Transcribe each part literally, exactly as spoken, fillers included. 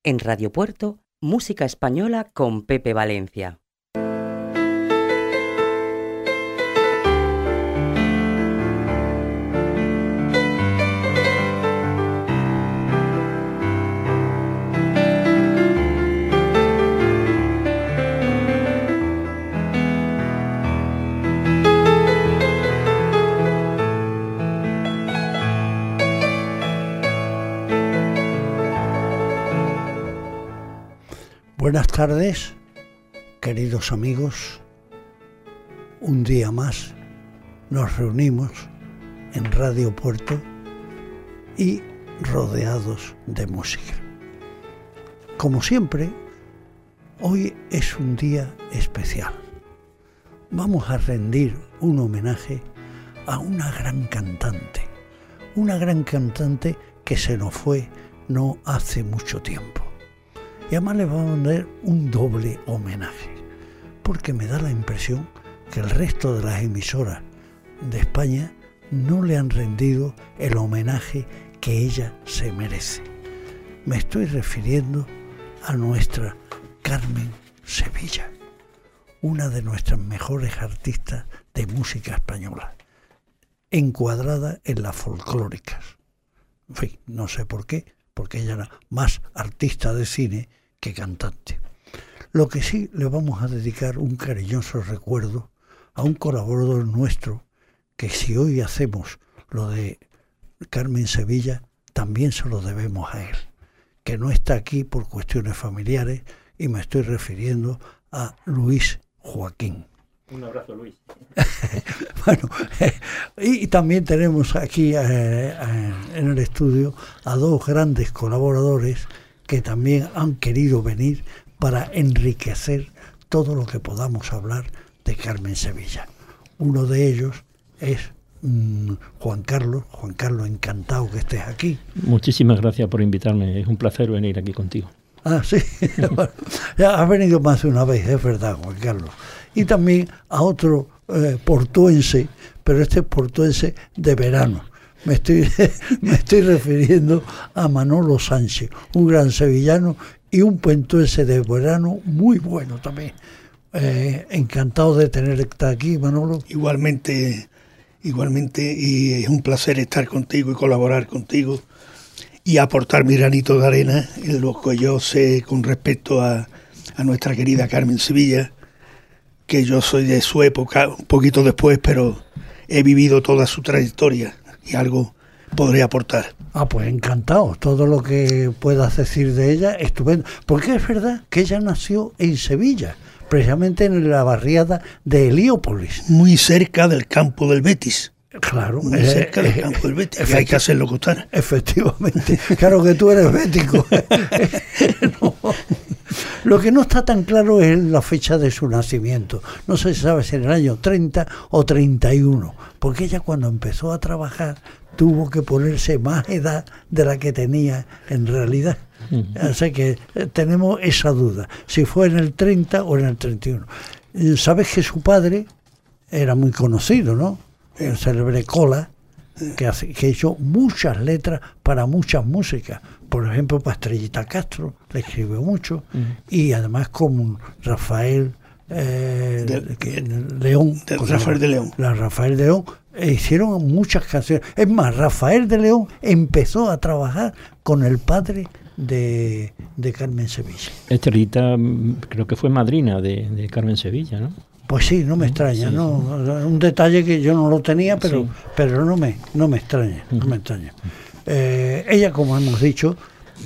En Radio Puerto, música española con Pepe Valencia. Buenas tardes, queridos amigos. Un día más nos reunimos en Radio Puerto y rodeados de música. Como siempre, hoy es un día especial. Vamos a rendir un homenaje a una gran cantante, una gran cantante que se nos fue no hace mucho tiempo. Y además le vamos a dar un doble homenaje, porque me da la impresión que el resto de las emisoras de España no le han rendido el homenaje que ella se merece. Me estoy refiriendo a nuestra Carmen Sevilla, una de nuestras mejores artistas de música española, encuadrada en las folclóricas. En fin, no sé por qué, porque ella era más artista de cine que cantante. Lo que sí le vamos a dedicar un cariñoso recuerdo a un colaborador nuestro, que si hoy hacemos lo de Carmen Sevilla, también se lo debemos a él, que no está aquí por cuestiones familiares, y me estoy refiriendo a Luis Joaquín. Un abrazo, Luis. Bueno, eh, y también tenemos aquí eh, eh, en el estudio a dos grandes colaboradores que también han querido venir para enriquecer todo lo que podamos hablar de Carmen Sevilla. Uno de ellos es mmm, Juan Carlos. Juan Carlos, encantado que estés aquí. Muchísimas gracias por invitarme, es un placer venir aquí contigo. Ah, sí, bueno, ya has venido más de una vez, es verdad, Juan Carlos. Y también a otro eh, portuense, pero este es portuense de verano. Me estoy, me estoy refiriendo a Manolo Sánchez, un gran sevillano y un puentuense de verano muy bueno también. Eh, encantado de tenerte aquí, Manolo. Igualmente, igualmente, y es un placer estar contigo y colaborar contigo y aportar mi granito de arena en lo que yo sé con respecto a, a nuestra querida Carmen Sevilla, que yo soy de su época, un poquito después, pero he vivido toda su trayectoria y algo podré aportar. Ah, pues encantado. Todo lo que puedas decir de ella, estupendo. Porque es verdad que ella nació en Sevilla, precisamente en la barriada de Heliópolis. Muy cerca del campo del Betis. Claro. Muy eh, cerca del eh, campo del Betis, efecti- que hay que hacerlo costar. Efectivamente. Claro que tú eres bético. No. Lo que no está tan claro es la fecha de su nacimiento. No se sabe si en el año treinta o treinta y uno, porque ella cuando empezó a trabajar tuvo que ponerse más edad de la que tenía en realidad. Uh-huh. Así que eh, tenemos esa duda, si fue en el treinta o en el treinta y uno. Sabes que su padre era muy conocido, ¿no? El célebre Cola, que, hace, que hizo muchas letras para muchas músicas. Por ejemplo, para Estrellita Castro le escribió mucho, uh-huh. Y además con Rafael eh, de, que, León, de Rafael de León. La Rafael de León eh, hicieron muchas canciones. Es más, Rafael de León empezó a trabajar con el padre de, de Carmen Sevilla. Estrellita creo que fue madrina de, de Carmen Sevilla, ¿no? Pues sí, no me extraña, sí, no, sí. Un detalle que yo no lo tenía, pero sí. pero no me no me extraña, no me extraña. Eh, ella, como hemos dicho,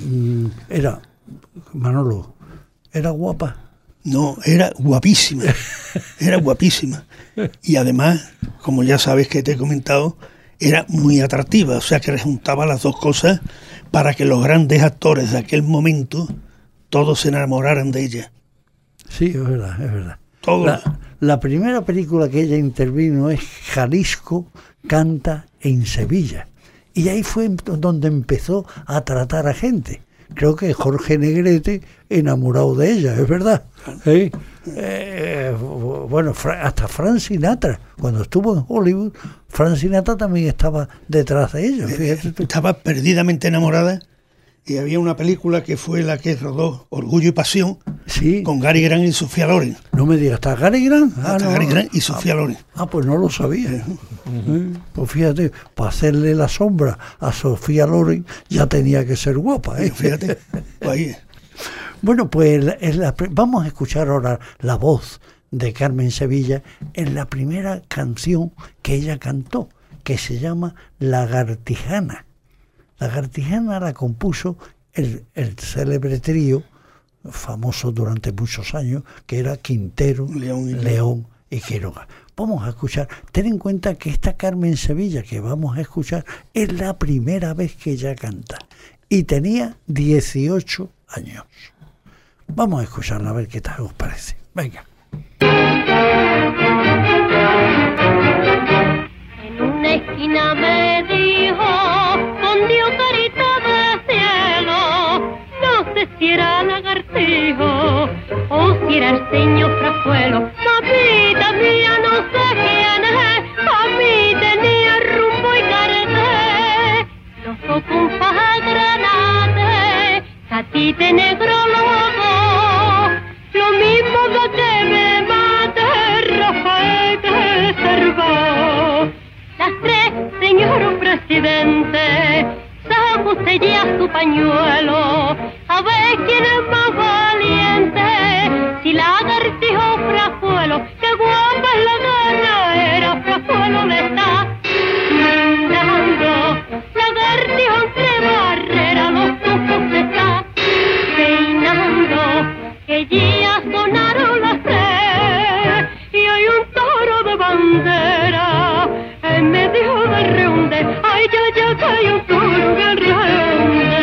era, Manolo, ¿era guapa? No, era guapísima, era guapísima. Y además, como ya sabes que te he comentado, era muy atractiva, o sea que juntaba las dos cosas para que los grandes actores de aquel momento todos se enamoraran de ella. Sí, es verdad, es verdad. Todo. La, la primera película que ella intervino es Jalisco canta en Sevilla. Y ahí fue donde empezó a tratar a gente. Creo que Jorge Negrete enamorado de ella, es verdad. ¿Sí? Eh, bueno, hasta Frank Sinatra, cuando estuvo en Hollywood, Frank Sinatra también estaba detrás de ella. Fíjate tú. Estaba perdidamente enamorada y había una película que fue la que rodó Orgullo y Pasión, sí, con Gary Grant y Sofía Loren. No me digas, ¿está Gary Grant? Ah, Hasta no. Gary Grant y Sofía ah, Loren. Ah, pues no lo sabía. Uh-huh. Eh, pues fíjate, para hacerle la sombra a Sofía Loren ya tenía que ser guapa, ¿eh? Fíjate, pues ahí. Bueno, pues la, la, vamos a escuchar ahora la voz de Carmen Sevilla en la primera canción que ella cantó, que se llama Lagartijana. Lagartijana la compuso el, el célebre trío, famoso durante muchos años, que era Quintero, León y, León y Quiroga. Vamos a escuchar. Ten en cuenta que esta Carmen Sevilla que vamos a escuchar es la primera vez que ella canta. Y tenía dieciocho años. Vamos a escucharla a ver qué tal os parece. Venga. En una esquina me dijo, con Dios carita de cielo, no sé si era lagartijo o si era el señor Frajuelo. Mamita mía, no sé quién es, a mí tenía rumbo y carete, los ojos un paja granate, catite negro lobo, lo mismo que te me mate Rafael que Cervó. Las tres, señor presidente, saca usted ya su pañuelo, a ver quién es más valiente, si lagartijo o Frajuelo, que guapa es la ganadera, Frajuelo le está brindando, lagartijo entre barreras, los tufos se está peinando, que ya sonaron las tres, y hay un toro de bandera en medio del reunde, ay ya ya que hay un toro del reunde.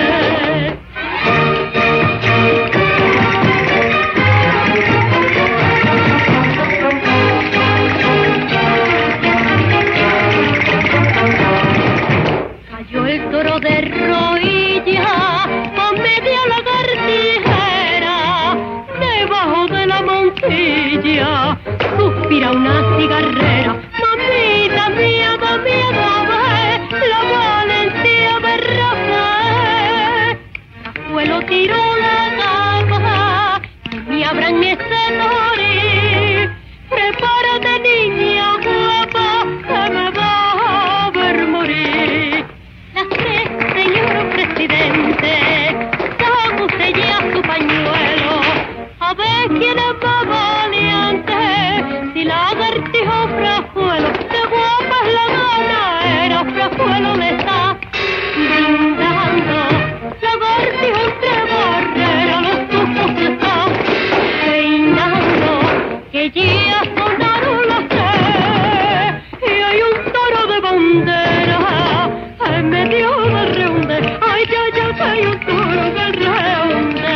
Cayó el toro de rodilla con media lagartijera, debajo de la montilla suspira una cigarrera. Mamita mía, da miedo ver la valentía de Rafael. Rajuelo tiró la capa, y abran este tori. Prepárate niña guapa, que me vas a ver morir. Las tres, señor presidente, saca usted ya su pañuelo, a ver quién es más valiente, si lagartijo o Frajuelo, que guapa es la ganadera, Frajuelo le está brindando, lagartijo entre barreras, los tufos se están peinando, que ya sonaron las tres, y hay un toro de bandera en medio del reunde, ay ya ya que hay un toro del reunde.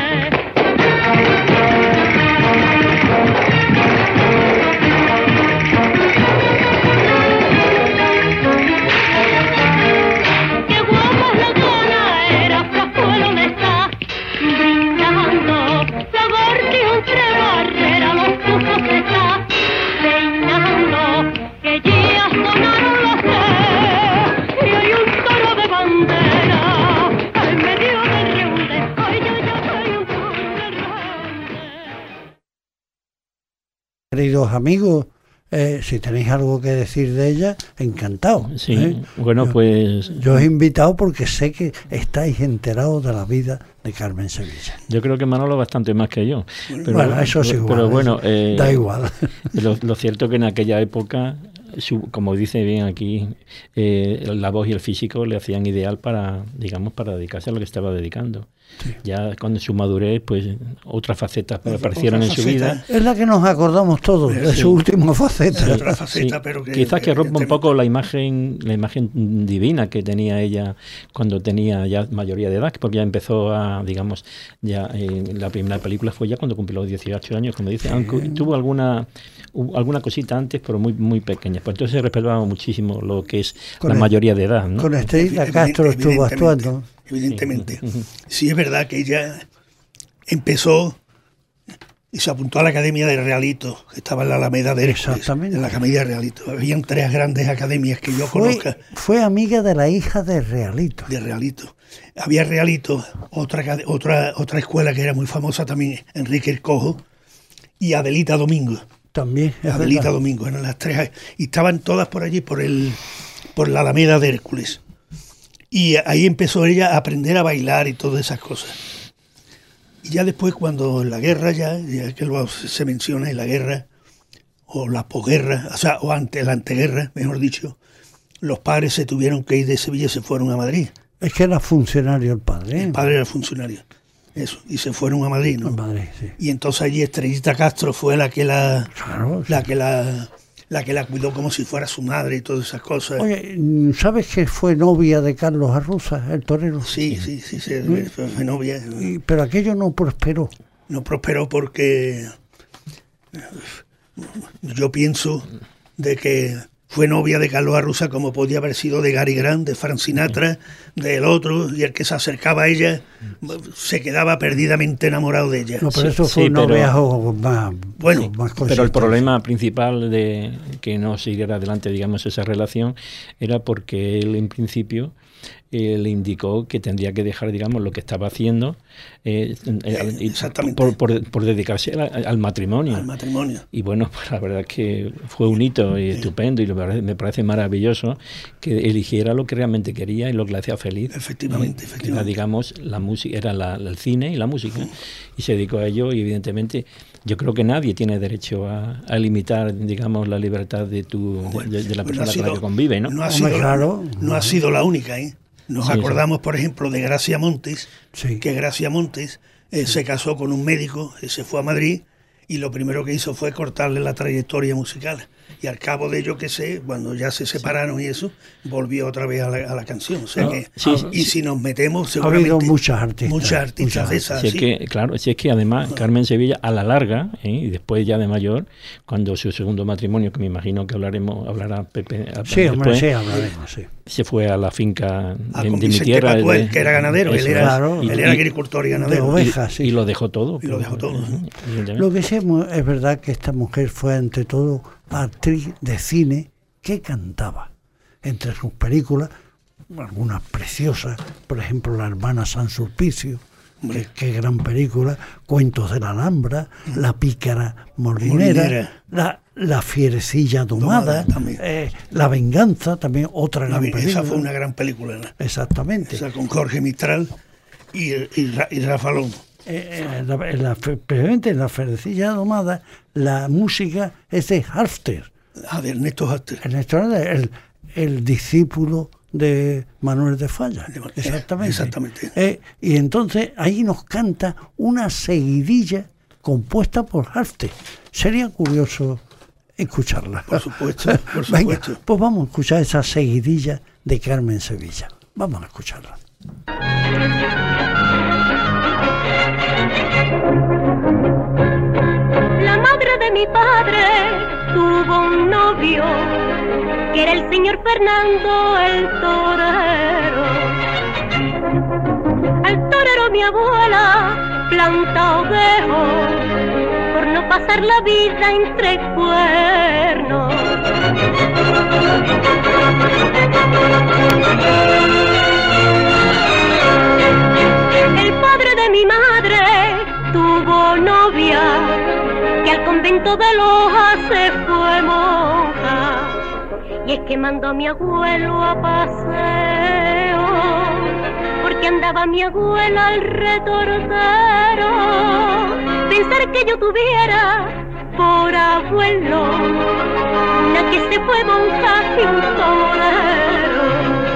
Qué guapa es la ganadera, Frajuelo le está brindando, lagartijo entre barreras, los tufos se está peinando, que ya sonaron las tres, y hay un toro de bandera en medio del reunde, ay ya ya que hay un toro del reunde. Queridos amigos, eh, si tenéis algo que decir de ella, encantado. Sí, ¿eh? bueno, yo, pues... Yo os he invitado porque sé que estáis enterados de la vida de Carmen Sevilla. Yo creo que Manolo bastante más que yo. Pero, Bueno, eso es pero, igual. Pero bueno, eh, da igual. Lo, lo cierto es que en aquella época, su, como dice bien aquí, eh, la voz y el físico le hacían ideal para, digamos, para dedicarse a lo que estaba dedicando. Sí. Ya con su madurez, pues otras facetas otra, aparecieron otra en faceta. Su vida. Es la que nos acordamos todos, pero de sí. su última faceta. Sí, otra faceta, sí. Pero que, quizás que rompa un poco la imagen, la imagen divina que tenía ella cuando tenía ya mayoría de edad, porque ya empezó a, digamos, ya eh, la primera película fue ya cuando cumplió los dieciocho años, como dice, sí. aunque tuvo alguna alguna cosita antes, pero muy muy pequeña. Pues entonces respetaba muchísimo lo que es con la el, mayoría de edad, ¿no? Con Estrella Castro estuvo actuando. Evidentemente. Sí. Sí, es verdad que ella empezó y se apuntó a la Academia de Realito, que estaba en la Alameda de Hércules. Exactamente. En la Academia de Realito. Habían tres grandes academias que yo Fue, conozca fue amiga de la hija de Realito. de Realito. Había Realito, otra, acad- otra, otra escuela que era muy famosa también, Enrique el Cojo, y Adelita Domingo. También, es Adelita verdad. Domingo, eran las tres. Y estaban todas por allí, por el por la Alameda de Hércules. Y ahí empezó ella a aprender a bailar y todas esas cosas. Y ya después, cuando en la guerra, ya, ya que lo se menciona en la guerra, o la posguerra, o sea, o ante la anteguerra, mejor dicho, los padres se tuvieron que ir de Sevilla y se fueron a Madrid. Es que era funcionario el padre. ¿eh? El padre era funcionario. Eso, y se fueron a Madrid, ¿no? En Madrid, sí. Y entonces allí Estrellita Castro fue la que la, Claro, sí. la que la, la que la cuidó como si fuera su madre y todas esas cosas. Oye, ¿sabes que fue novia de Carlos Arruza, el torero? Sí, sí, sí, sí, fue, fue novia. Y- pero aquello no prosperó. No prosperó porque yo pienso de que fue novia de Carlos Arruza como podía haber sido de Gary Grant, de Frank Sinatra, del otro, y el que se acercaba a ella se quedaba perdidamente enamorado de ella. No, pero Sí, eso fue sí, un pero- noviazgo más, Bueno, más Pero el consistente. problema principal de que no siguiera adelante, digamos, esa relación era porque él en principio eh, le indicó que tendría que dejar, digamos, lo que estaba haciendo eh, eh, y- exactamente. por, por, por dedicarse al, al matrimonio. Al matrimonio. Y bueno, pues la verdad es que fue un hito y estupendo y lo parece- me parece maravilloso que eligiera lo que realmente quería y lo que le hacía feliz. Efectivamente, Que era, efectivamente. digamos, la música, era la- el cine y la música. Y se dedicó a ello y evidentemente yo creo que nadie tiene derecho a, a limitar, digamos, la libertad de tu de, de- de la Pues persona no ha con la sido- que convive, ¿no? No ha, Hombre, sido, la- claro. no ha sido la única, ¿eh? Nos Sí, sí. acordamos, por ejemplo, de Gracia Montes, Sí. que Gracia Montes eh, se casó con un médico, y se fue a Madrid y lo primero que hizo fue cortarle la trayectoria musical. Y al cabo de ello, que sé, cuando ya se separaron y eso, volvió otra vez a la, a la canción. O sea No, que, sí, y sí. si nos metemos, Ha habido seguramente muchas artistas. muchas artistas muchas de esas. Si es sí. que, claro, si es que además Carmen Sevilla a la larga, ¿eh? Y después ya de mayor, cuando su segundo matrimonio, que me imagino que hablaremos, hablará Pepe a- Sí, hombre, después, sí, hablaremos, sí. se fue a la finca Ah, de, con de mi Vicente tierra. Patuel, de- que era ganadero, él eso, era, Claro. él y- era y- agricultor y De ganadero. ovejas, sí. y lo dejó todo. Y lo dejó todo, ¿no? Evidentemente. Lo que sí es mu- es verdad que esta mujer fue ante todo actriz de cine que cantaba. Entre sus películas, algunas preciosas, por ejemplo La hermana San Sulpicio, que, qué gran película, Cuentos de la Alhambra, La pícara molinera, Molinera. La, la fierecilla domada, Domada, también. eh, La venganza, también otra La- gran película. esa fue una gran película, ¿no? Exactamente. Esa con Jorge Mistral y, y, Ra- y Rafa Lón. Eh, eh, la- en la fe- precisamente en La fierecilla domada, la música es de Halfter. Ah, de Ernesto Halter. Ernesto Hernández, el, el discípulo de Manuel de Falla. De Man- Exactamente. exactamente. Eh, y entonces ahí nos canta una seguidilla compuesta por Halfter. Sería curioso escucharla. Por supuesto, por Venga, supuesto. pues vamos a escuchar esa seguidilla de Carmen Sevilla. Vamos a escucharla. La madre de mi padre tuvo un novio que era el señor Fernando el torero. Al torero mi abuela planta ovejos por no pasar la vida entre cuernos. El padre de mi madre tuvo novia que al convento de Loja se fue monja. Y es que mandó a mi abuelo a paseo porque andaba mi abuela al retorcero. Pensar que yo tuviera por abuelo una que se fue monja y un torero.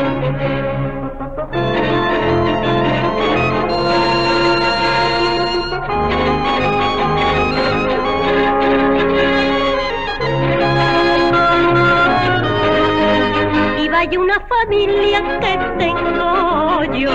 Y vaya una familia que tengo yo.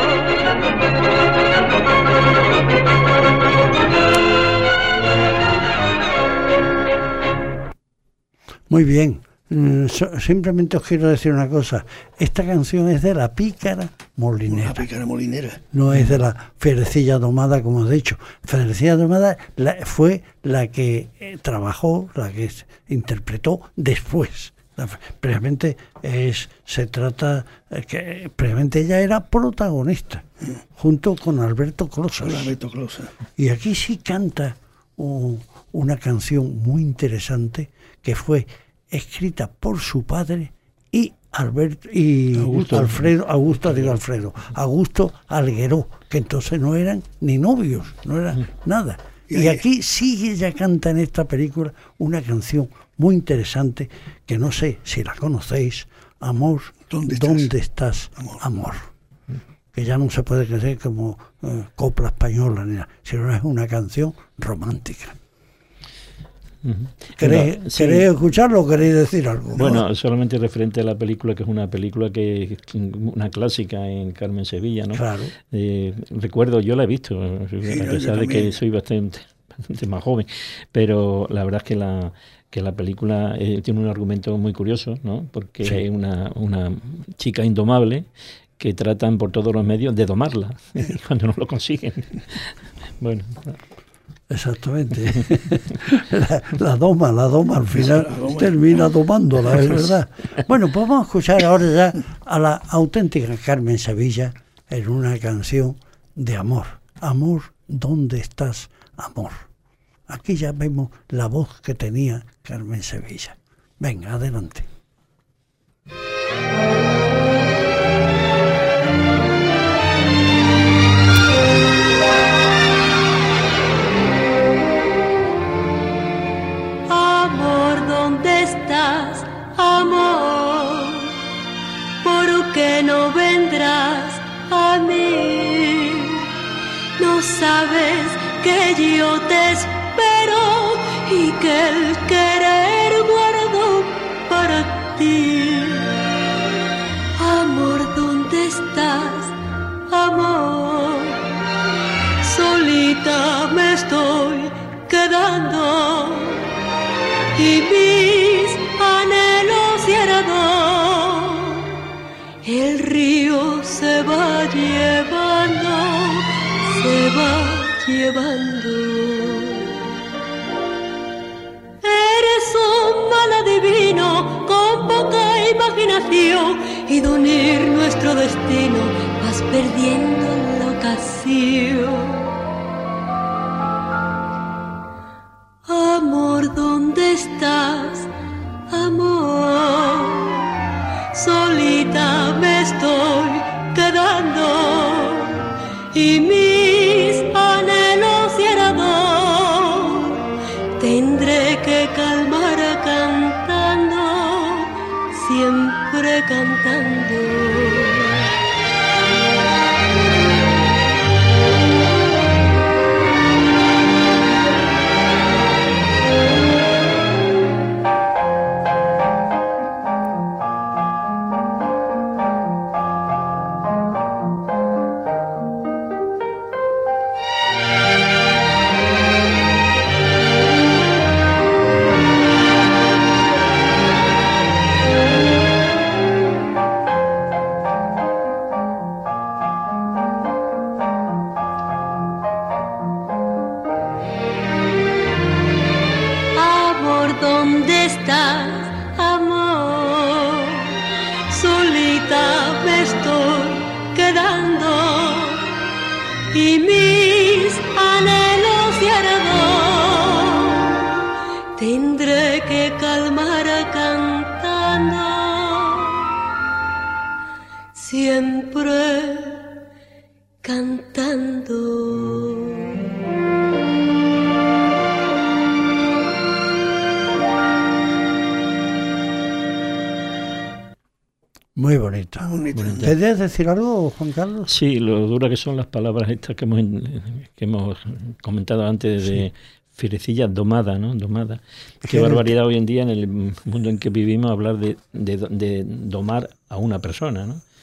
Muy bien, Simplemente os quiero decir una cosa. Esta canción es de la Pícara Molinera. La Pícara Molinera. No es de la Fierecilla Domada, como he dicho. Fierecilla Domada la, fue la que eh, trabajó, la que es, interpretó después. La, previamente es, se trata eh, que previamente ella era protagonista, mm. junto con Alberto Closas. Alberto Closas. Y aquí sí canta un, una canción muy interesante que fue escrita por su padre y Alberto y Augusto. Alfredo, Augusto, digo Alfredo, Augusto Algueró, que entonces no eran ni novios, no eran mm. nada. Y, y aquí sí ella canta en esta película una canción muy interesante que no sé si la conocéis, Amor, ¿dónde estás, ¿dónde estás amor? amor? Que ya no se puede creer como eh, copla española, ni nada, sino es una canción romántica. Uh-huh. ¿Queréis, no, sí. ¿Queréis escucharlo o queréis decir algo? Bueno, ¿no? Solamente referente a la película, que es una película que es una clásica en Carmen Sevilla, ¿no? Claro. Eh, recuerdo, yo la he visto, sí, a pesar de que soy bastante, bastante más joven, pero la verdad es que la que la película eh, tiene un argumento muy curioso, ¿no? Porque sí. hay una, una chica indomable que tratan por todos los medios de domarla cuando no lo consiguen. Bueno. Exactamente. La, la doma, la doma al final doma. termina domándola, es verdad. Bueno, pues vamos a escuchar ahora ya a la auténtica Carmen Sevilla en una canción de amor. Amor, ¿dónde estás, amor? Aquí ya vemos la voz que tenía Carmen Sevilla. Venga, adelante. Amor, ¿dónde estás, amor? ¿Por qué no vendrás a mí? No sabes que yo te espero y que el querer guardo para ti. Amor, ¿dónde estás, amor? Solita me estoy quedando y mis anhelos hierran. El río se va llevando, se va llevando. Divino, con poca imaginación, y de unir nuestro destino vas perdiendo la ocasión. Amor, ¿dónde estás, amor? Solita me estoy quedando y mis anhelos hierran. Tendré que calmar a cantando, siempre cantando. Y mis anhelos hierran, tendré que calmar cantando, siempre cantando. Muy bonito. ¿Querías decir algo, Juan Carlos? Sí, lo dura que son las palabras estas que hemos, que hemos comentado antes de sí. Fierecilla domada, ¿no? Domada. Qué barbaridad hoy en día en el mundo en que vivimos hablar de, de, de domar a una persona, ¿no?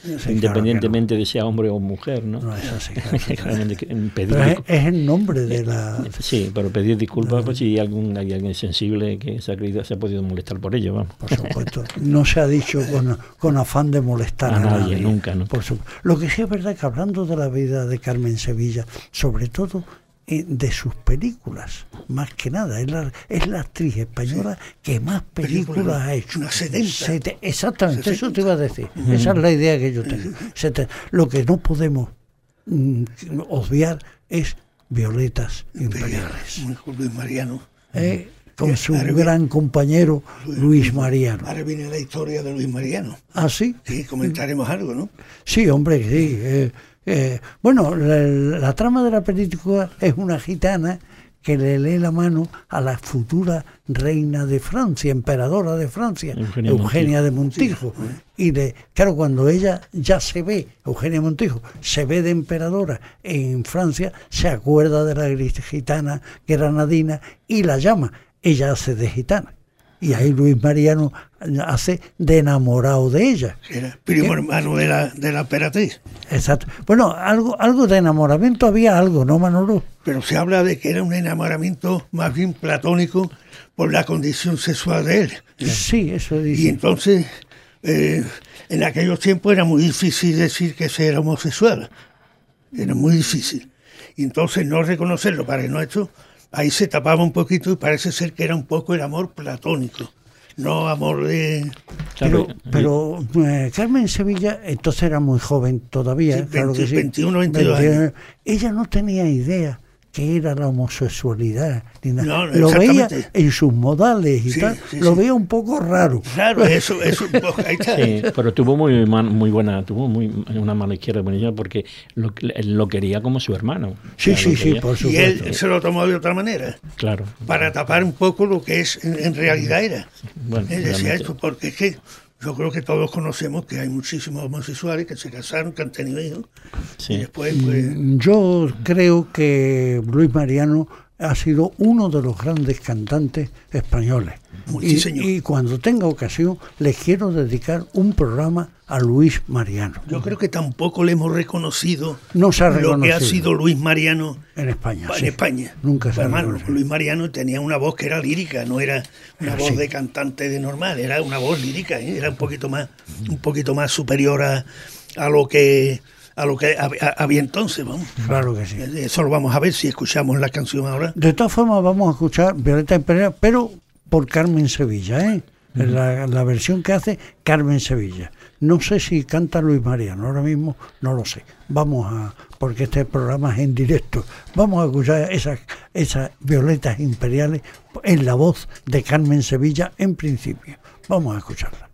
Sí, independientemente claro de sea hombre o mujer, ¿no? No es así. Claro, Claramente que- pedir pero es, discul- es el nombre de la... Sí, pero pedir disculpas pues, si algún, hay alguien sensible que se ha, querido, se ha podido molestar por ello, vamos. Por supuesto, no se ha dicho con, con afán de molestar A a, nadie, nadie. nunca, ¿no? Por su- Lo que sí es verdad que hablando de la vida de Carmen Sevilla, sobre todo eh, de sus películas, más que nada, es la, es la actriz española que más películas Películas, ha hecho. unas setenta. Sete- exactamente, setenta. eso te iba a decir. Esa es la idea que yo tengo. Sete- Lo que no podemos mm, obviar es Violetas Imperiales. Luis Mariano. Eh, con Sí, su ahora viene- gran compañero Luis Mariano. Ahora viene la historia de Luis Mariano. ¿Ah, sí? Sí, comentaremos algo, ¿no? Sí, hombre, sí. Eh, eh, bueno, la, la trama de la película es una gitana que le lee la mano a la futura reina de Francia, emperadora de Francia, Eugenia Eugenia, de Montijo. Y de, claro, cuando ella ya se ve, Eugenia Montijo, se ve de emperadora en Francia, se acuerda de la gris- gitana granadina y la llama. Ella hace de gitana. Y ahí Luis Mariano hace de enamorado de ella. Era primo ¿Qué? hermano de la, de la emperatriz. Exacto. Bueno, algo, algo de enamoramiento había algo, ¿no, Manolo? Pero se habla de que era un enamoramiento más bien platónico por la condición sexual de él. Sí, eso Y dice. entonces, eh, en aquellos tiempos era muy difícil decir que se era homosexual. Era muy difícil. Y entonces no reconocerlo para el nuestro, ahí se tapaba un poquito y parece ser que era un poco el amor platónico, no amor de... Claro, Pero, pero eh, Carmen Sevilla, entonces era muy joven todavía, Sí, claro veinte, que sí. veintiuno, veintidós años. Ella no tenía idea que era la homosexualidad, ni nada. No, Lo veía exactamente. en sus modales y Sí, tal, sí, lo sí. veía un poco raro. Claro, eso, eso un poco, ahí está. Sí, pero tuvo muy man- muy buena, tuvo muy una mano izquierda buenísima porque lo, él lo quería como su hermano. Sí, O sea, sí, lo sí, quería- por Y supuesto. él se lo tomó de otra manera, Claro. para tapar un poco lo que es en, en realidad era. Bueno, Él decía realmente- esto, porque es que yo creo que todos conocemos que hay muchísimos homosexuales que se casaron, que han tenido hijos, y Sí. después pues... Yo creo que Luis Mariano ha sido uno de los grandes cantantes españoles. Muy Y, sí, señor. y cuando tenga ocasión, les quiero dedicar un programa a Luis Mariano. Yo creo que tampoco le hemos reconocido, No se ha lo que ha reconocido. sido Luis Mariano En España. en sí. España. Nunca se ha Además, reconocido. Luis Mariano tenía una voz que era lírica, no era una Ah, voz sí. de cantante de normal, era una voz lírica, ¿eh? Era un poquito más, un poquito más superior a, a lo que a lo que hab- a- había entonces, vamos. Claro que sí. Eso lo vamos a ver si escuchamos la canción ahora. De todas formas, vamos a escuchar Violeta Imperial, pero por Carmen Sevilla, ¿eh? La, la versión que hace Carmen Sevilla. No sé si canta Luis Mariano, ahora mismo no lo sé. Vamos a, porque este programa es en directo, vamos a escuchar esas, esas Violetas Imperiales en la voz de Carmen Sevilla en principio. Vamos a escucharla.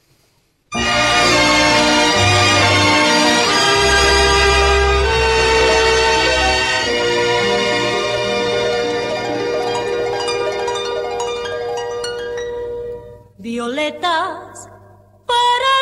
Violetas para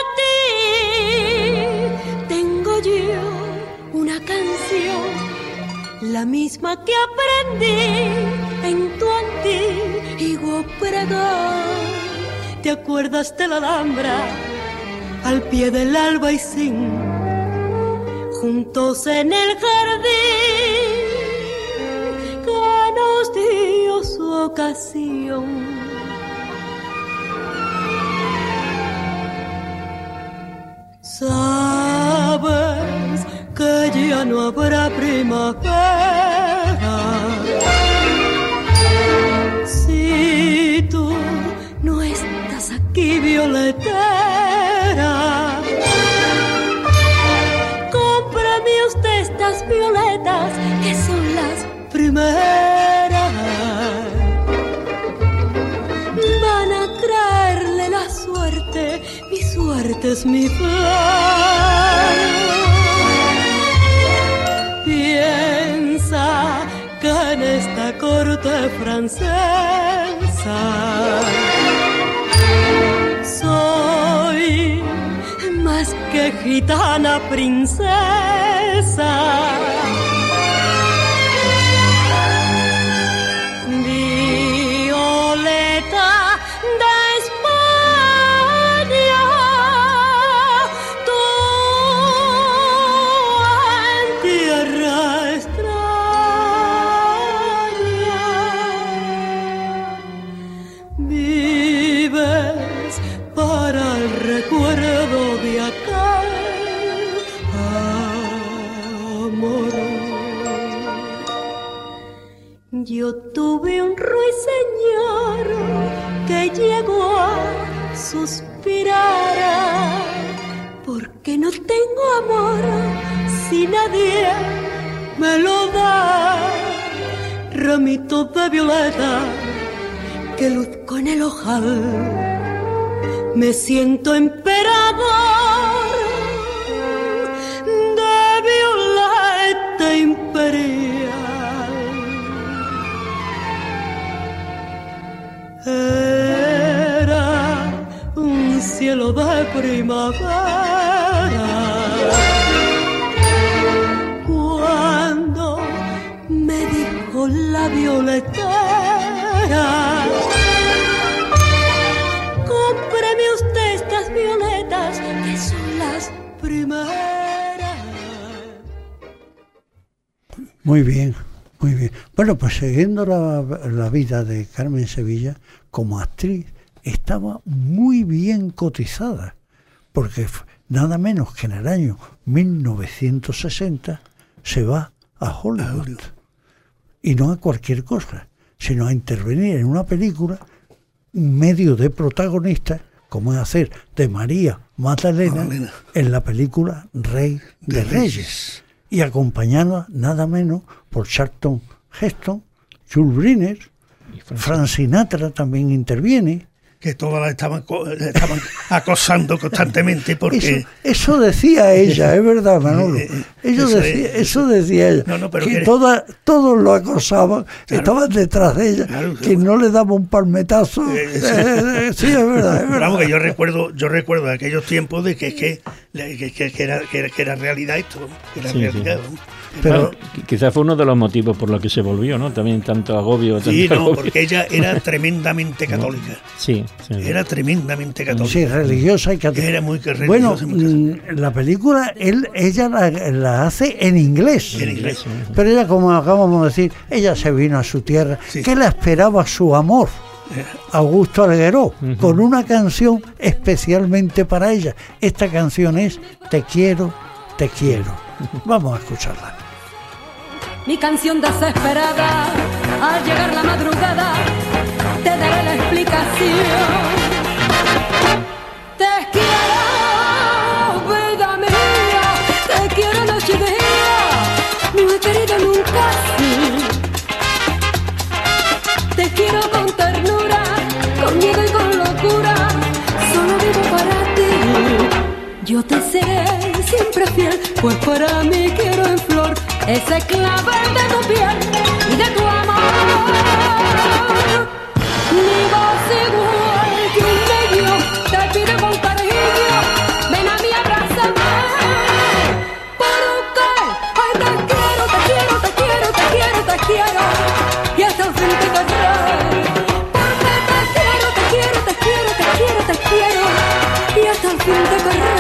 ti tengo yo una canción, la misma que aprendí en tu antiguo pregón. ¿Te acuerdas de la Alhambra al pie del albaicín, juntos en el jardín que nos dio su ocasión? Sabes que ya no habrá primavera si tú no estás aquí, violetera. Cómprame usted estas violetas que son las primeras. Van a traerle la suerte, mi suerte es mi fe. Piensa que en esta corte francesa soy más que gitana princesa. Violeta de España, tú Yo tuve un ruiseñor que llegó a suspirar, porque no tengo amor si nadie me lo da. Ramitos de violeta que luzco en el ojal, me siento emperador de violeta imperial. Era un cielo de primavera cuando me dijo la violetera: cómpreme usted estas violetas que son las primeras. Muy bien, muy bien. Bueno, pues siguiendo la, la vida de Carmen Sevilla, como actriz estaba muy bien cotizada, porque nada menos que en el año mil novecientos sesenta se va a Hollywood. Y no a cualquier cosa, sino a intervenir en una película, medio de protagonista, como es hacer de María Magdalena, Magdalena. en la película Rey de, de Reyes. Reyes. Y acompañada nada menos por Charlton Heston, Jules Briner, Frank Sinatra también interviene. Que todas las estaban, estaban acosando constantemente porque... Eso, eso decía ella, es verdad, Manolo. Eso, eso, decía, es, eso decía ella, no, no, pero que, que todas, todos lo acosaban, claro, estaban detrás de ella, claro, que no le daba un palmetazo. Eh, sí. Eh, sí, es verdad, es verdad. Vamos, que yo recuerdo, yo recuerdo de aquellos tiempos de que, que, que, que, que, era, que, era, que era realidad esto, que era sí, realidad. Sí. Pero bueno, quizás fue uno de los motivos por los que se volvió, ¿no? También tanto agobio. Sí, tanto no, agobio. Porque ella era tremendamente católica. Sí, sí. Era tremendamente católica. Sí, religiosa y católica. Era muy religiosa. Bueno, muy la película, él, ella la, la hace en inglés. En inglés. Sí. Pero ella, como acabamos de decir, ella se vino a su tierra. Sí. ¿Qué la esperaba su amor? Augusto Algueró, uh-huh. con una canción especialmente para ella. Esta canción es Te quiero, te quiero. Vamos a escucharla. Mi canción desesperada, al llegar la madrugada, te daré la explicación. Te quiero, vida mía, te quiero noche y día, no he querido nunca así. Te quiero con ternura, con miedo y con locura, solo vivo para ti. Yo te seré siempre fiel, pues para mí quiero en flor ese clavel de tu piel y de tu amor. Mi voz igual que un niño te pide con cariño, ven a mí, abrázame. Porque hoy te quiero, te quiero, te quiero, te quiero, te quiero, y hasta el fin te querré. Porque te quiero, te quiero, te quiero, te quiero, te quiero, y hasta el fin te querré.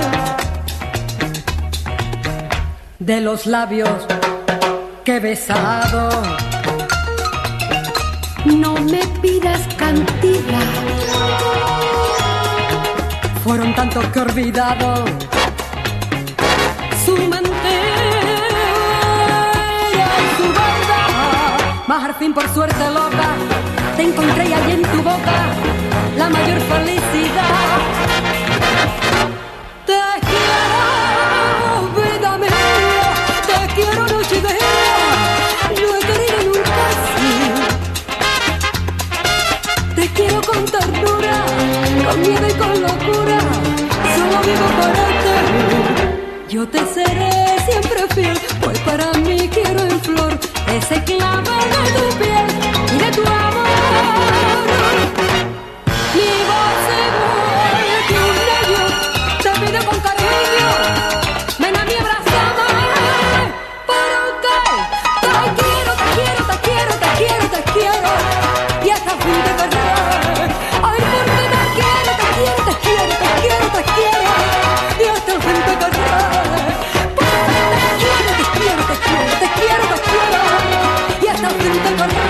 De los labios que he besado, no me pidas cantidad, fueron tantos que he olvidado su mentira y su verdad, mas al fin por suerte loca te encontré y allí en tu boca la mayor felicidad. Te quiero, vida mía, te quiero noche y día, no he querido nunca así. Te quiero con ternura, con miedo y con locura, solo vivo para ti. Yo te seré siempre fiel, pues para mí quiero en flor ese clavel de tu piel y de tu amor. Mi voz igual que un niño te pide con cariño, ven a mí, abrázame. Porque te quiero, te quiero, te quiero, te quiero, te quiero, y hasta el fin te querré. Ay, porque te quiero, te quiero, te quiero, te quiero, te quiero, y hasta el fin te querré. Porque te quiero, te quiero, te quiero, te quiero, te quiero, y hasta el fin te querré.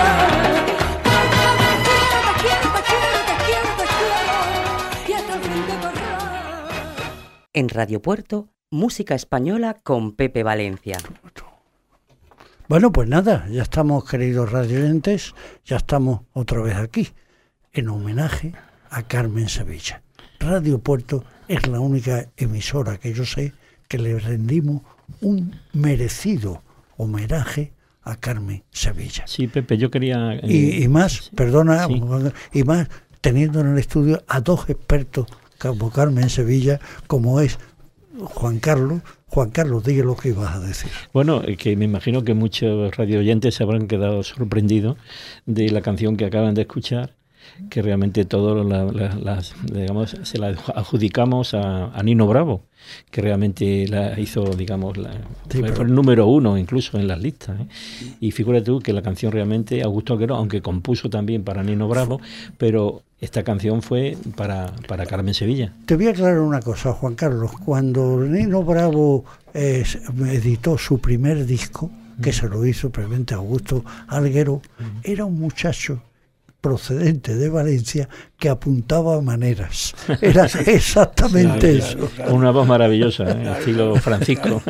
En Radio Puerto, música española con Pepe Valencia. Bueno, pues nada, ya estamos, queridos radioyentes, ya estamos otra vez aquí, en homenaje a Carmen Sevilla. Radio Puerto es la única emisora que yo sé que le rendimos un merecido homenaje a Carmen Sevilla. Sí, Pepe, yo quería... Eh, y, y más, sí, perdona, sí. y más teniendo en el estudio a dos expertos como Carmen Sevilla, como es Juan Carlos. Juan Carlos, diga lo que ibas a decir. Bueno, que me imagino que muchos radioyentes se habrán quedado sorprendidos de la canción que acaban de escuchar, que realmente todo la, la, las, digamos, se la adjudicamos a, a Nino Bravo, que realmente la hizo, digamos, la, Sí, fue, pero... fue el número uno incluso en las listas, ¿eh? Y figúrate tú que la canción realmente, Augusto Alguero, aunque compuso también para Nino Bravo, pero esta canción fue para, para Carmen Sevilla. Te voy a aclarar una cosa, Juan Carlos. Cuando Nino Bravo eh, editó su primer disco, que se lo hizo previamente Augusto Alguero, era un muchacho procedente de Valencia que apuntaba maneras. Era exactamente Sí, claro, eso. claro. Una voz maravillosa, ¿eh? Estilo Francisco.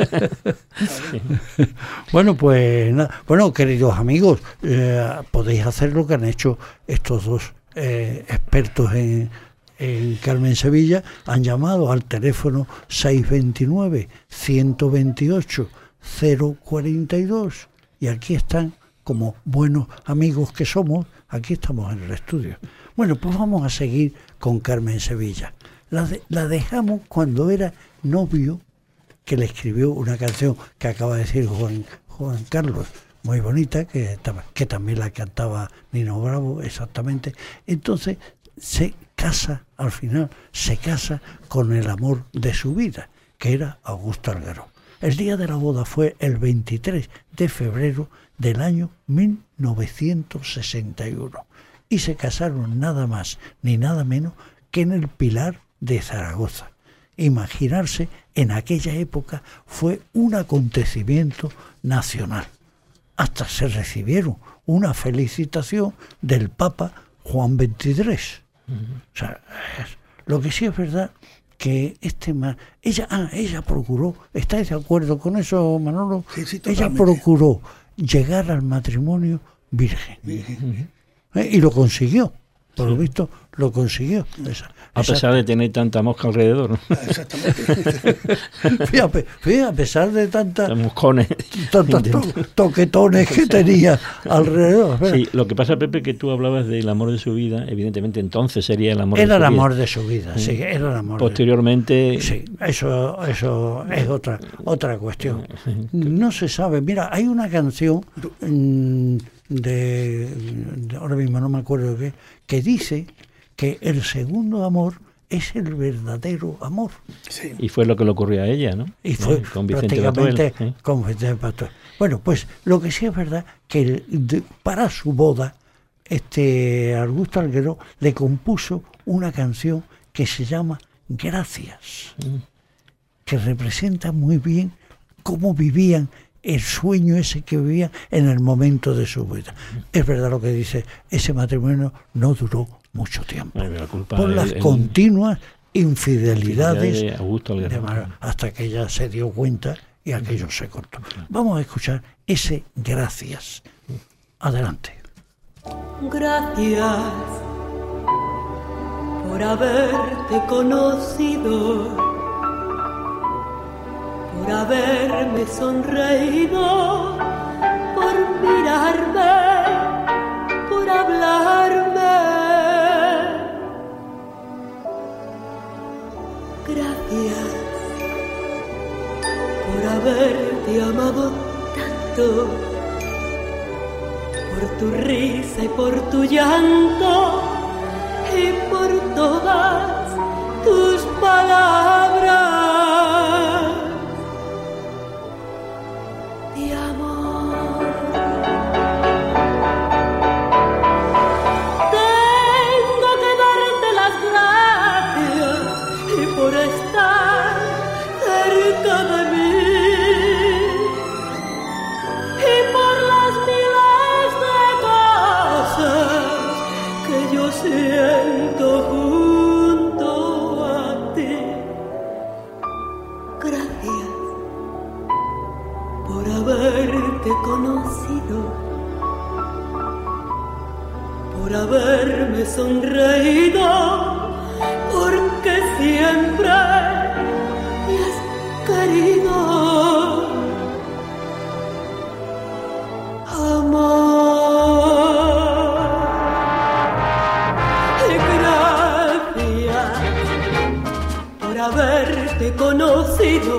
Sí. Bueno, pues nada. Bueno, queridos amigos, eh, podéis hacer lo que han hecho estos dos eh, expertos en, en Carmen Sevilla. Han llamado al teléfono seis dos nueve, uno dos ocho, cero cuatro dos y aquí están, como buenos amigos que somos, aquí estamos en el estudio. Bueno, pues vamos a seguir con Carmen Sevilla. La, de, la dejamos cuando era novio, que le escribió una canción que acaba de decir Juan, Juan Carlos, muy bonita, que, que también la cantaba Nino Bravo, exactamente. Entonces se casa, al final, se casa con el amor de su vida, que era Augusto Alguero. El día de la boda fue el veintitrés de febrero del año mil novecientos sesenta y uno y se casaron nada más ni nada menos que en el Pilar de Zaragoza. Imaginarse en aquella época fue un acontecimiento nacional. Hasta se recibieron una felicitación del Papa Juan veintitrés. Uh-huh. O sea, lo que sí es verdad que este ma- ella ah, ella procuró, ¿estáis de acuerdo con eso, Manolo? Sí, sí, ella totalmente. procuró llegar al matrimonio virgen. Virgen. ¿Eh? Y lo consiguió, por lo visto lo consiguió. Esa, A esa- pesar de tener tanta mosca alrededor, ¿no? Exactamente. fíjate, fíjate, a pesar de tanta, Los moscones. tantos to- toquetones que tenía alrededor. ¿verdad? Sí, lo que pasa, Pepe, que tú hablabas del amor de su vida, evidentemente entonces sería el amor de Era su el vida. amor de su vida, sí, era el amor. de- Posteriormente, Sí, eso, eso es otra, otra cuestión. No se sabe. Mira, hay una canción mm, de, de- ahora mismo no me acuerdo qué, que dice que el segundo amor es el verdadero amor. Sí. y fue lo que le ocurrió a ella, ¿no? Y fue ¿Eh? Con Vicente prácticamente Batuel, ¿eh? con Vicente Batuel. Bueno, pues lo que sí es verdad que el- de- para su boda, este Augusto Alguero le compuso una canción que se llama Gracias, que representa muy bien cómo vivían el sueño ese que vivían en el momento de su vida. Es verdad lo que dice, ese matrimonio no duró mucho tiempo, Bueno, la culpa por es las el- continuas infidelidades de Augusto Alguero. de Mar- hasta que ella se dio cuenta y aquello se cortó. Vamos a escuchar ese Gracias. Adelante. Gracias por haberte conocido, por haberme sonreído, por mirarme, por hablarme. Gracias por haberte amado tanto, por tu risa y por tu llanto y por todas tus palabras de amor. Tengo que darte las gracias y por estar cerca de mí y por las miles de cosas que yo siento junto a ti. por haberme sonreído, porque siempre me has querido. Amor, gracias por haberte conocido,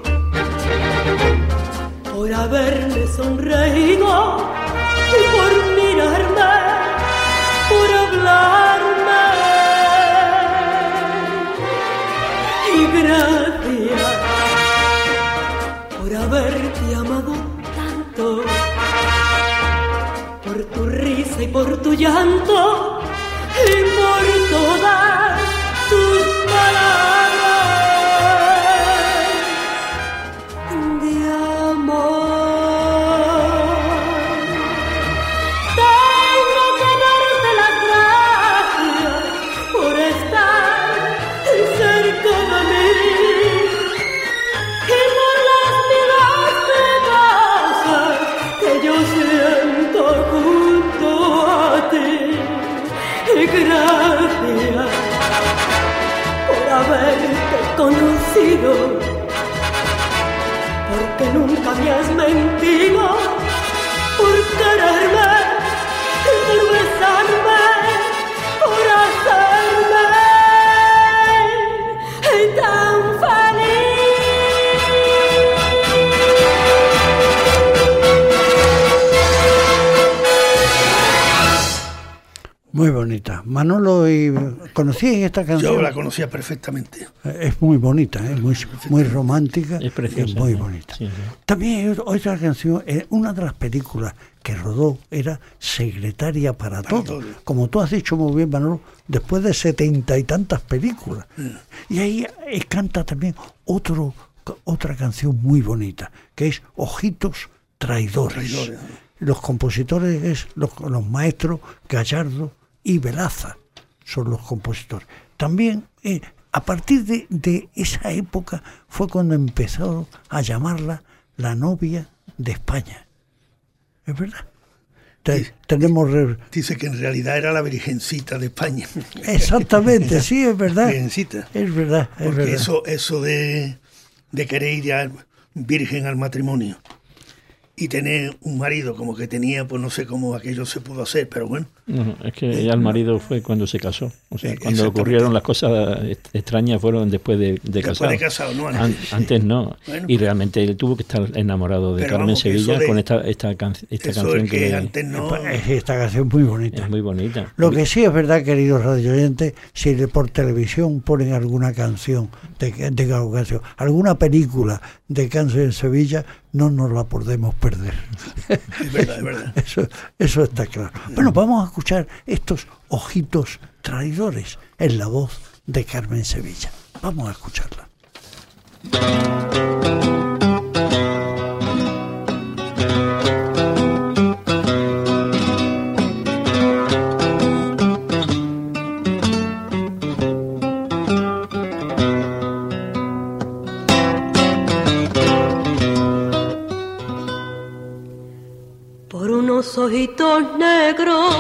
por haberme sonreído y por mirarme, por hablarme. Y gracias por haberte amado tanto, por tu risa y por tu llanto y por todas tus palabras de amor. Tengo que darte las gracias por estar cerca de mí y por las miles de cosas que yo siento junto a ti. Y gracias por haberte conocido, porque nunca me has mentido, por quererme y por besarme, por hacerme tan Muy bonita. Manolo, ¿y ¿conocíais esta canción? Yo la conocía perfectamente. Es muy bonita, ¿eh? muy, muy romántica, Es preciosa, y muy ¿no? bonita. Sí, sí. También hay otra canción, eh, una de las películas que rodó era Secretaria para, Para todo. todo. Como tú has dicho muy bien, Manolo, después de setenta y tantas películas. Y ahí eh, canta también otro, otra canción muy bonita, que es Ojitos Traidores. Traidores. Los compositores es los, los maestros Gallardo y Velaza, son los compositores. También eh, a partir de, de esa época fue cuando empezó a llamarla la novia de España. ¿Es verdad? Te- Sí. tenemos re- Dice que en realidad era la Virgencita de España. exactamente, sí, es verdad. Virgencita. Es verdad, es Porque verdad. eso, eso de, de querer ir a virgen al matrimonio y tener un marido como que tenía, pues no sé cómo aquello se pudo hacer, pero bueno. No, es que ella, el marido fue cuando se casó. O sea, Eh, cuando exactamente. ocurrieron las cosas est- extrañas fueron después de, de Después casado. de casado, no An- antes. antes no. Bueno. Y realmente él tuvo que estar enamorado de Pero Carmen vamos, que Sevilla eso de- con esta, esta, can- esta Eso canción es que, que antes no. Es esta canción muy bonita. es muy bonita. Lo que sí es verdad, queridos radioyentes, si le- por televisión ponen alguna canción de, de cada ocasión, alguna película de Cáncer en Sevilla, no nos la podemos perder. Es verdad, es verdad. Eso, eso está claro. Bueno, vamos a escuchar estos Ojitos Traidores en la voz de Carmen Sevilla. Vamos a escucharla. por unos ojitos negros,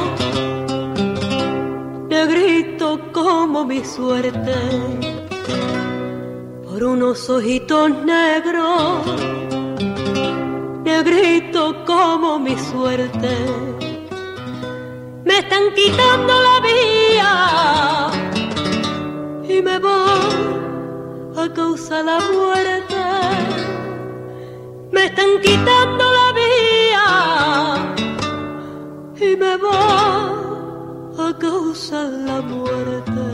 negrito como mi suerte, por unos ojitos negros, negrito como mi suerte, me están quitando la vía y me voy a causar la muerte. Me están quitando la vía y me va a causar la muerte.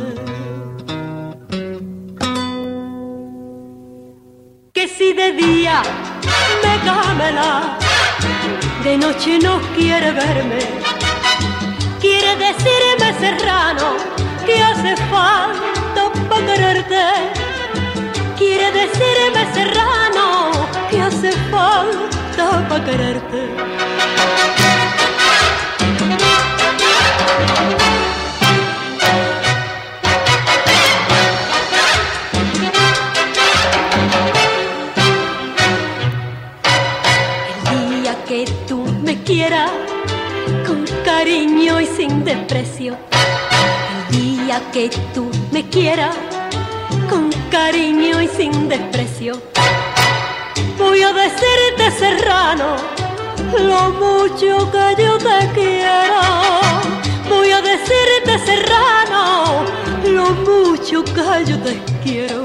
Que si de día me camela, de noche no quiere verme, quiere decirme serrano que hace falta para quererte, quiere decirme serrano que hace falta para quererte. El día que tú me quieras con cariño y sin desprecio. El día que tú me quieras, con cariño y sin desprecio, voy a decirte, serrano, lo mucho que yo te quiero. Voy a decirte, serrano, lo mucho que yo te quiero.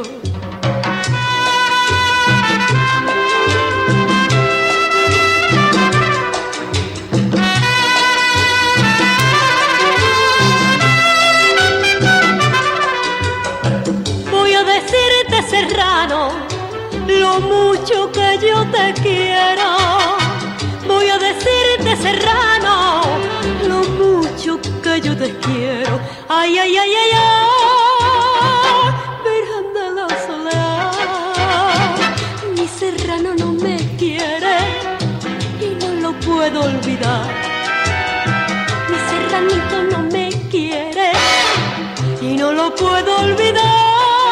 Voy a decirte, serrano, lo mucho que yo te quiero. Voy a decirte, serrano, lo mucho que yo te quiero. Ay, ay, ay, ay, ay, Virgen de la Soledad, mi serrano no me quiere y no lo puedo olvidar. Mi serranito no me quiere y no lo puedo olvidar.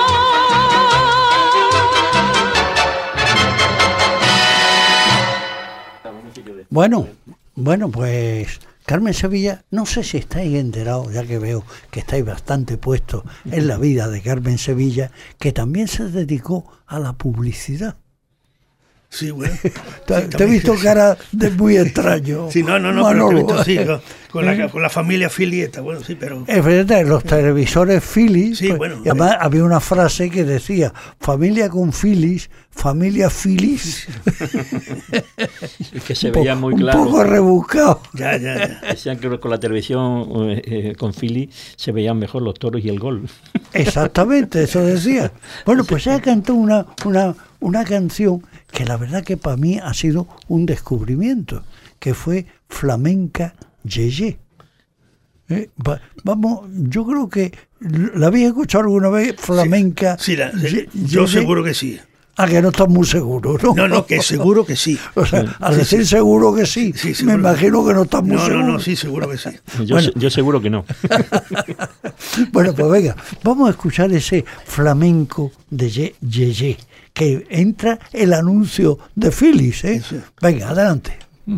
Bueno, bueno, pues Carmen Sevilla, no sé si estáis enterados, ya que veo que estáis bastante puestos en la vida de Carmen Sevilla, que también se dedicó a la publicidad. Sí, bueno. Te, sí, te he visto cara de muy extraño. Sí, no, no, no, pero te he visto así, con, con, la, con la familia Filieta, bueno, sí, pero... Es verdad, los televisores Philips, sí, pues, bueno, y además eh. había una frase que decía, familia con Philips, familia Philips. Que se veía muy claro. Un poco rebuscado. Ya, ya, ya. Decían que con la televisión eh, con Philips se veían mejor los toros y el gol. Exactamente, eso decía. Bueno, pues ella cantó una, una, una canción que la verdad que para mí ha sido un descubrimiento, que fue Flamenca Yeye. Eh, va, vamos, yo creo que la habéis escuchado alguna vez, Flamenca. Sí, sí, la, Ye, yo Yeye. Seguro que sí. Ah, que no estás muy seguro, ¿no? No, no, que seguro que sí. O sea, al sí, decir sí. seguro que sí, Sí, me seguro. imagino que no estás muy no, seguro. No, no, sí, seguro que sí. Yo, Bueno. yo seguro que no. Bueno, pues venga, vamos a escuchar ese flamenco de Ye, Yeye, que entra el anuncio de Philips, ¿eh? Sí. Venga, adelante.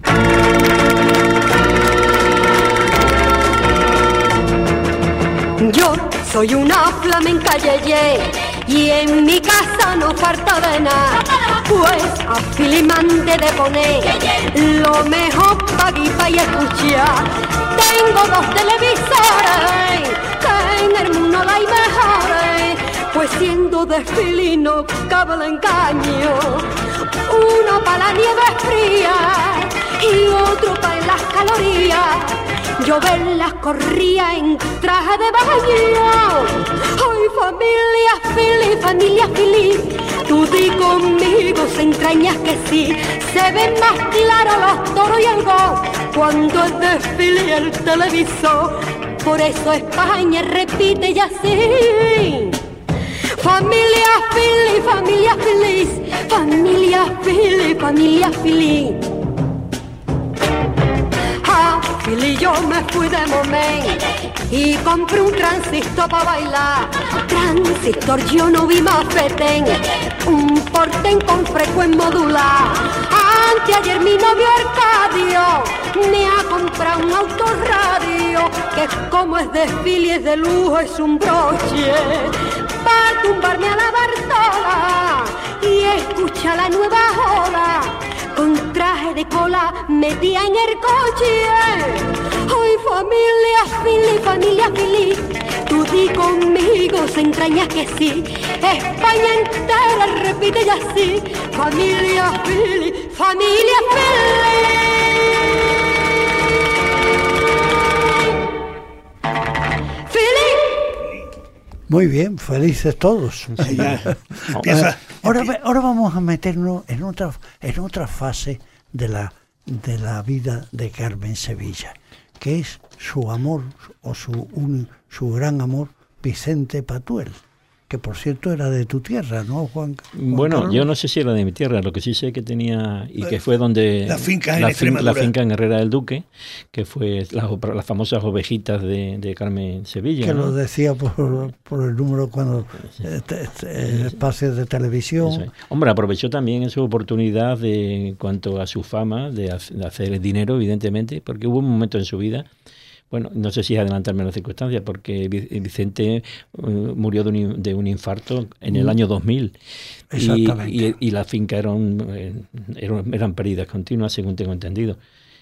Yo soy una flamenca yeye y en mi casa no falta de nada, pues a Filimante de poner lo mejor pa' guipar y escuchar. Tengo dos televisores que en el mundo hay mejores, pues siendo de Fili no cabe el engaño. Uno pa' la nieve fría y otro pa' las calorías. Yo verlas corría en traje de baño. Ay, familia Fili, familia Fili, tú di conmigo, se entrañas que sí. Se ven más claros los toros y el gol cuando es de Fili el televisor. Por eso España repite y así. Familia Fili, familia feliz, familia Fili, familia Fili. A Fili yo me fui de momento y compré un transistor para bailar. Transistor yo no vi más fetén, un portén con frecuencia modular. Anteayer mi novio Arcadio me ha comprado un autorradio que como es de Fili es de lujo, es un broche para tumbarme a la Bartola y escuchar la nueva ola. Con traje de cola metía en el coche. Ay, familia Fili, familia Fili, tú di conmigo, se entraña que sí. España entera repite y así. Familia Fili, familia Fili. Muy bien, felices todos. Sí, ya. Empieza. Ahora, ahora vamos a meternos en otra, en otra fase de la, de la vida de Carmen Sevilla, que es su amor o su, un, su gran amor, Vicente Patuel. que por cierto era de tu tierra, ¿no, Juan? Juan Bueno, Carlos? yo no sé si era de mi tierra, lo que sí sé que tenía, y que fue donde... La finca en la, fin- Extremadura. la finca en Herrera del Duque, que fue las, las famosas ovejitas de, de Carmen Sevilla, Que ¿no? lo decía por, por el número cuando este, este, espacios de televisión. Eso es. Hombre, aprovechó también esa oportunidad de, en cuanto a su fama, de, ha- de hacer dinero, evidentemente, porque hubo un momento en su vida, bueno, no sé si es adelantarme en las circunstancias, porque Vi- Vicente eh, murió de un, in- de un infarto en el Mm. año dos mil. Y, Exactamente. y, y la finca eran, eh, eran, eran pérdidas continuas, según tengo entendido.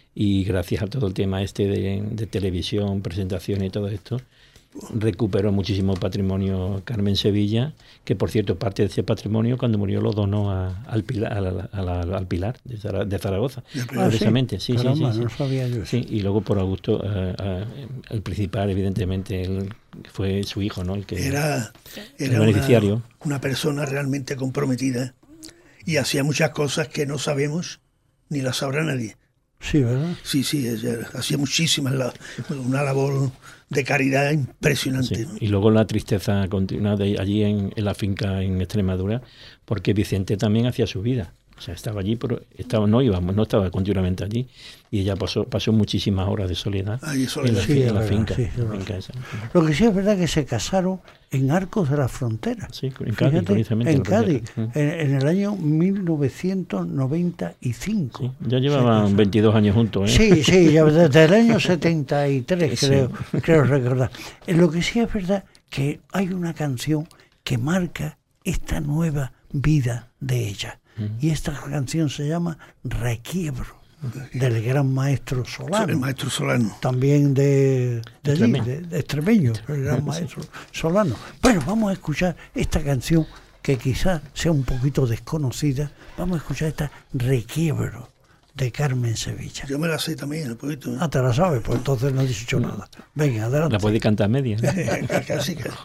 Y gracias a todo el tema este de, de televisión, presentación y todo esto, recuperó muchísimo patrimonio Carmen Sevilla, que por cierto parte de ese patrimonio cuando murió lo donó a, al, Pilar, a la- a la- al Pilar de, Zara- de Zaragoza, De Pilar. Ah, precisamente. Sí, sí, sí, Caramba, sí. no sabía yo eso. Sí, y luego por Augusto, eh, eh, el principal, evidentemente, el, fue su hijo, ¿no? El que Era, el era una, beneficiario. una persona realmente comprometida y hacía muchas cosas que no sabemos ni las sabrá nadie. Sí, ¿verdad? Sí, sí, ella hacía muchísimas, la- una labor de caridad impresionante. Sí. ¿no? Y luego la tristeza continua de allí en, en la finca en Extremadura, porque Vicente también hacía su vida. O sea, estaba allí, pero estaba, no íbamos, no estaba continuamente allí. Y ella pasó, pasó muchísimas horas de soledad Ay, eso en la, es fi- Sí, en es la verdad, finca. sí, es la verdad. finca esa. Lo que sí es verdad que se casaron en Arcos de la Frontera. Sí, en Cádiz, Fíjate, precisamente. en lo que había- Cádiz, Mm. en, en el año mil novecientos noventa y cinco. Sí, ya llevaban veintidós años juntos, ¿eh? Sí, sí, ya desde el año setenta y tres Sí. creo, creo recordar. Eh, Lo que sí es verdad que hay una canción que marca esta nueva vida de ella. Y esta canción se llama Requiebro, del gran maestro Solano. El maestro Solano. También de, de, allí, Extremeño. de, de Extremeño, el gran maestro Solano. Bueno, vamos a escuchar esta canción que quizás sea un poquito desconocida. Vamos a escuchar esta Requiebro de Carmen Sevilla. Yo me la sé también, un poquito. ¿eh? Ah, te la sabes, pues entonces no he dicho nada. Venga, adelante. La puede cantar media. ¿no? Casi que.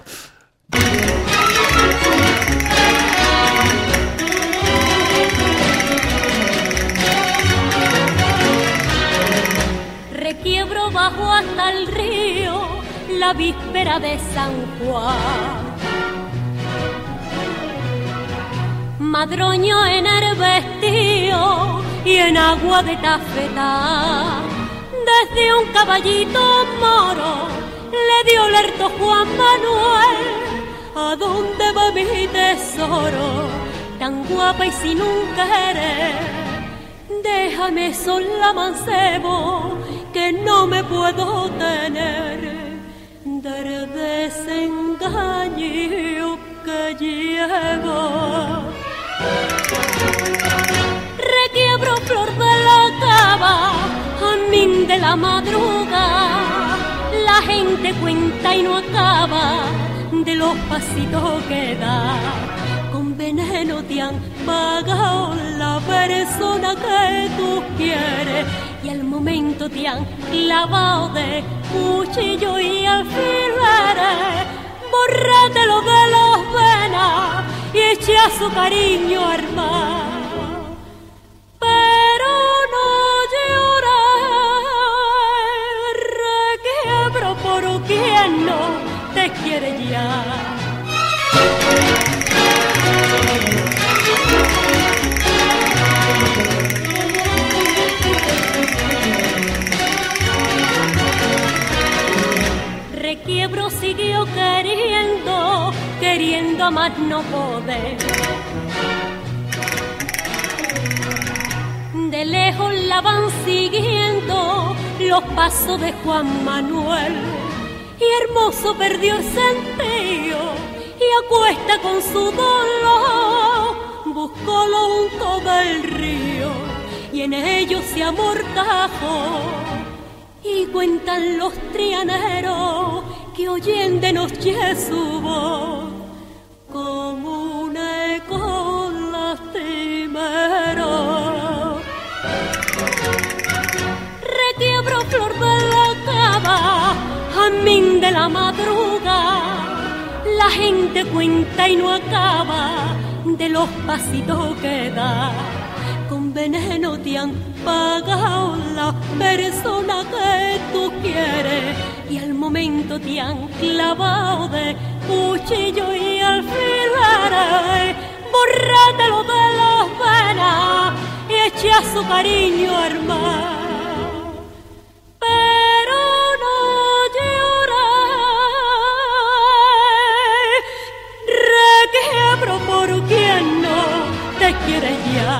Requiebro bajo hasta el río la víspera de San Juan. Madroño en el vestido y en agua de tafetá. Desde un caballito moro le dio lerto Juan Manuel. ¿A dónde va mi tesoro? Tan guapa y sin un querer. Déjame sola, mancebo, que no me puedo tener del desengaño que llevo. Requiebro flor de la cava, jamín de la madrugada. La gente cuenta y no acaba de los pasitos que da. Con veneno te han pagado la persona que tú quieres y al momento te han clavado de cuchillo y alfileres. Bórratelo de las venas y echa su cariño al mar. Pero no llores, requiebro por quien no te quiere ya. Requiebro siguió queriendo, queriendo a más no poder. De lejos la van siguiendo los pasos de Juan Manuel. Y hermoso perdió el sentido y acuesta con su dolor. Buscó lo junto del río y en ellos se amortajó. Y cuentan los trianeros que oyen de noche su voz como un eco lastimero. Requiebro flor de la cava, jamín de la madrugada. La gente cuenta y no acaba de los pasitos que da. Con veneno te han pagado la persona que tú quieres y al momento te han clavado de cuchillo y alfileres, borrátelo de las venas y echa su cariño al mar. Pero no llores, requiebro por quien no te quiere ya.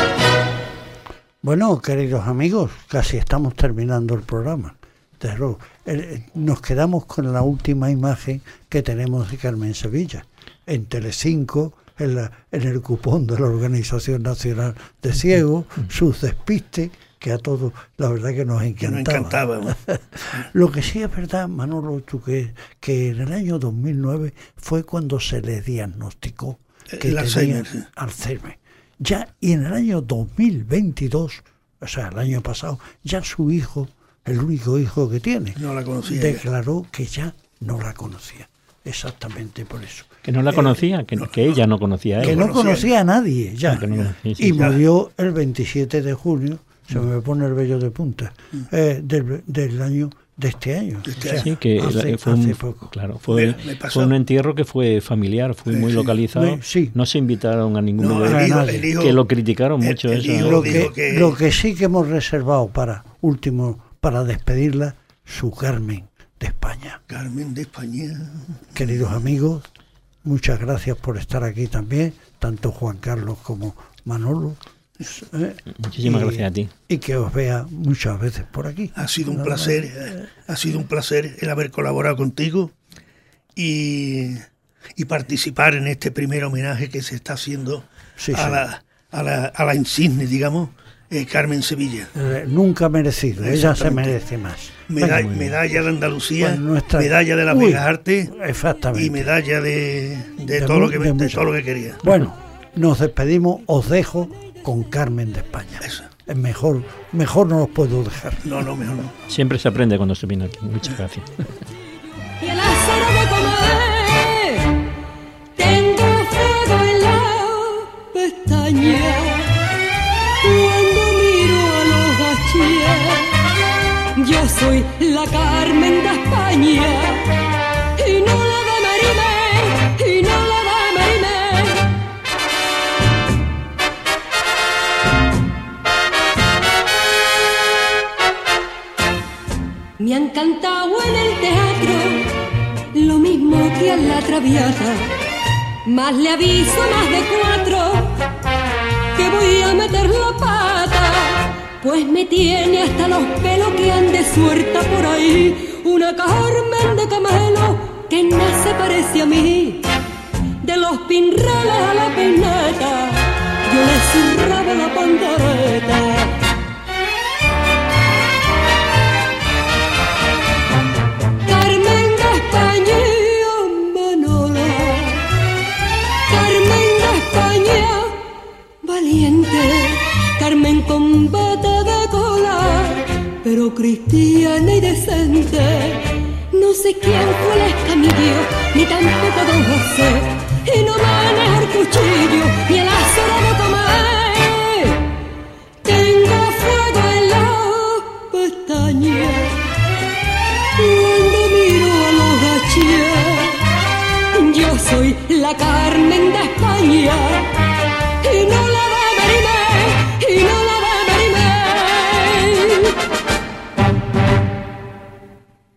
Bueno, queridos amigos, casi estamos terminando el programa. Pero, eh, nos quedamos con la última imagen que tenemos de Carmen Sevilla, en Telecinco, en, la, en el cupón de la Organización Nacional de Ciegos, sus despistes, que a todos la verdad que nos encantaba. Nos encantaba. Lo que sí es verdad, Manolo, tú, que, que en el año dos mil nueve fue cuando se le diagnosticó que el tenía Alzheimer, sí. Alzheimer. Ya, y en el año dos mil veintidós, o sea, el año pasado, ya su hijo, el único hijo que tiene, No la conocía declaró ya. que ya no la conocía. Exactamente por eso. Que no la conocía, eh, que, no, que ella no conocía a él. Que no conocía a nadie, ya. No, no, sí, sí, y ya. murió el veintisiete de junio, se me pone el vello de punta, eh, del, del año de este año. De este O sea, Sí, que hace, fue, un, hace poco. claro, fue, Me- me pasó. fue un entierro que fue familiar, fue Sí, muy sí. localizado. Me- sí. No se invitaron a ningún No, medio el hijo, nadie. el hijo- que lo criticaron el- mucho el eso. hijo Lo dijo que, que- lo que sí que hemos reservado para último, para despedirla, su Carmen de España. Carmen de España. Queridos amigos, muchas gracias por estar aquí también, tanto Juan Carlos como Manolo. ¿eh? Muchísimas Y- gracias a ti. Y que os vea muchas veces por aquí. Ha sido un Nada más. placer, eh, ha sido un placer el haber colaborado contigo y, y participar en este primer homenaje que se está haciendo Sí, a, sí. la, a, la, a la insigne, digamos, eh, Carmen Sevilla. Eh, nunca merecido, ella se Exactamente. merece más. Meda- Venga, medalla de Andalucía, Pues nuestra- medalla de las Uy, Bellas Artes exactamente. y medalla de, de, De todo, mu- lo que, de de mucho. todo lo que quería. Bueno, nos despedimos, os dejo con Carmen de España. Eso. Es mejor, mejor no os puedo dejar. No, no, mejor no. Siempre se aprende cuando se viene aquí. Muchas gracias. Y a las horas de comer tengo fuego en la pestaña cuando miro a los gachíes. Yo soy la Carmen de España y no la de Marimé, y no la de Marimé. Me han cantado en el teatro lo mismo que a la Traviata, más le aviso más de cuatro que voy a meter la pata, pues me tiene hasta los pelos que ande suelta por ahí una Carmen de Camelo que no se parece a mí. De los pinrales a la peineta yo le zurraba la pandereta. Carmen de España, Manolo, Carmen de España, valiente, Carmen con bata de cola, pero cristiana y decente. No sé quién fue el escamillo, ni tampoco don José, y no maneja el cuchillo, ni a las horas de comer. Tengo fuego en la pestaña cuando miro a los gachíes. Yo soy la Carmen de España